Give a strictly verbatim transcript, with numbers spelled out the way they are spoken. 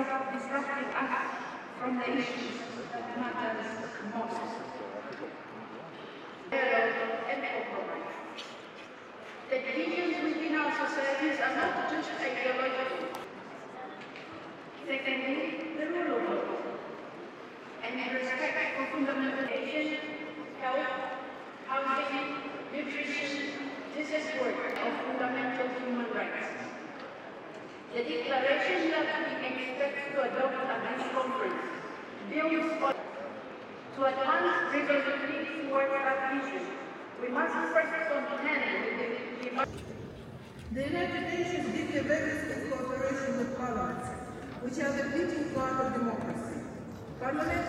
disrupt, disrupting us from the issues that matters most. Dialogue and compromise. The divisions within our societies are not just ideological. Secondly, the rule of law and respect for fundamental education, health, housing, nutrition. This is work of fundamental human rights. The declaration that we expect to adopt at this conference builds on to advance resolutely towards that vision. We must first contend with the The United Nations gives a very respect cooperation with parliaments, which are the beating heart of democracy. Parliament